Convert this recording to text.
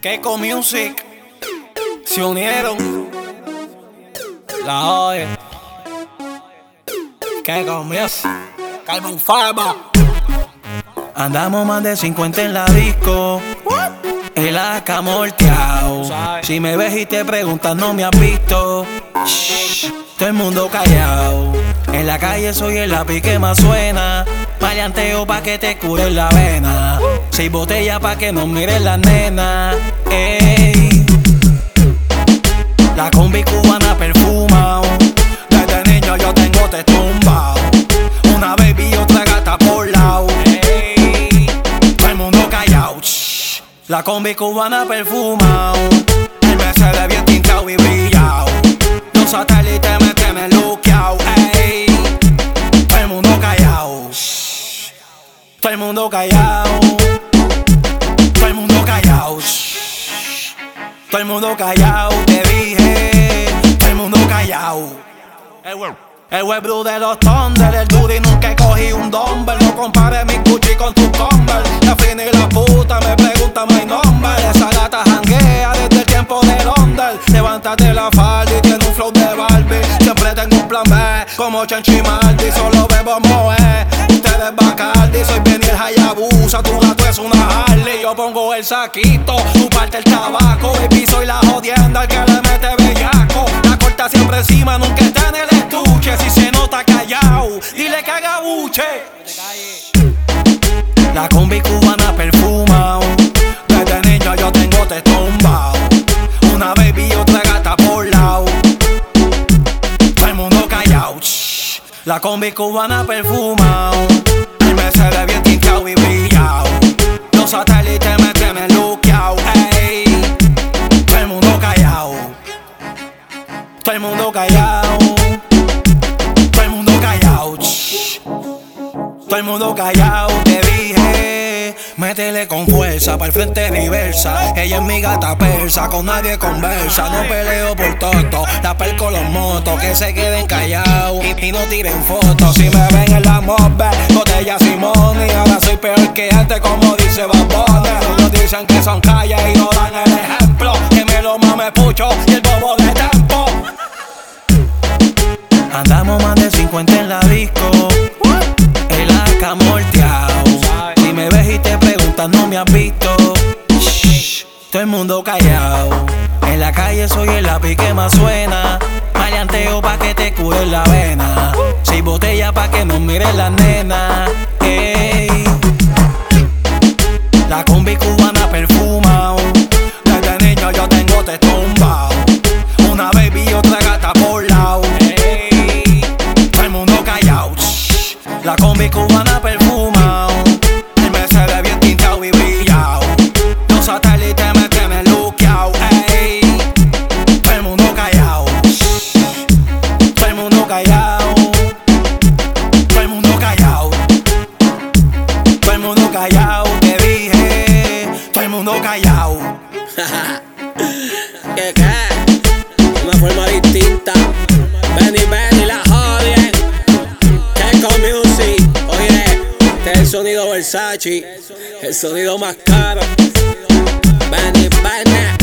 Keiko Music se unieron. La oye. Keiko Music, Carbon Fiber. Andamos más de 50 en la disco. El AK molteado. Si me ves y te preguntas, no me has visto. Shh, todo el mundo callado. En la calle soy el lápiz que más suena. Maleanteo pa' que te cure la vena. 6 botellas pa' que nos miren las nenas. Ey. La combi cubana perfumao. Desde niño yo tengo te tumbao. Una baby y otra gata por lado. Ey. Todo el mundo callao. Shh. La combi cubana perfumao. El Mercedes bien tintao y brillao. Los satélites me tienen luqueao. Ey. Todo el mundo callao. Shh. Todo el mundo callao. Todo el mundo callao. Shh. Todo el mundo callao. Te dije. Todo el mundo callao. El web de los Thunder, el Duty nunca cogí un dumbbell. No compare mi Gucci con tu Converse. La fina y la puta me preguntan mi nombre. Esa gata janguea desde el tiempo de Londres. Levántate la falda y tiene un flow de Barbie. Siempre tengo un plan B, como Chenchi Maldi. Solo bebo Moe, ustedes Bacardi. Soy Benny el Hayabusa, tu gato es una Harley. Yo pongo el saquito, tu parte el tabaco. Baby, soy la jodienda, el que le mete bellaco. La corta siempre encima, nunca está en el estuche. Si se nota callao, dile que haga buche. La combi cubana perfumao. Desde niño yo tengo te tumbao. Una baby y otra gata por lado. Todo el mundo callao. Shh. La combi cubana perfumao. El Mercedes bien tintao y brillao. Los satélites me tienen luqueao. Ey. Todo el mundo callao. Todo el mundo callao. Todo el mundo callao, te dije. Métele con fuerza, pa'l frente reversa. Ella es mi gata persa, con nadie conversa. No peleo por toto, la perco los motos. Que se queden callados y no tiren fotos. Si me ven en la mobe, botella Simone. Ahora soy peor que antes, como dice Bad Bunny. Ellos dicen que son calles y no dan el ejemplo. Que me lo mame pucho y el bobo de tempo. Andamos más de 50 en la disco. El AK molteado. Si me ves y te preguntas, no me has visto. Shh, todo el mundo callao. En la calle soy el lápiz que más suena. Maleanteo pa' que te cure la vena. 6 botellas pa' que nos miren las nenas. Ey. La combi cubana perfumao. Desde niño yo tengo te tumbao. Una baby y otra gata por lado. Todo el mundo callao. La combi cubana perfumao. El Mercedes bien tintao y brillao. Los satélites me tienen luqueao. Ey. Todo el mundo callao. Todo el mundo callao. Todo el mundo callao. Todo el mundo callao, te dije. Todo el mundo callao. ¿Qué? Una forma distinta. Benny la jodien. Keiko Music. Oye, este es el sonido Versace. El sonido más caro. Benny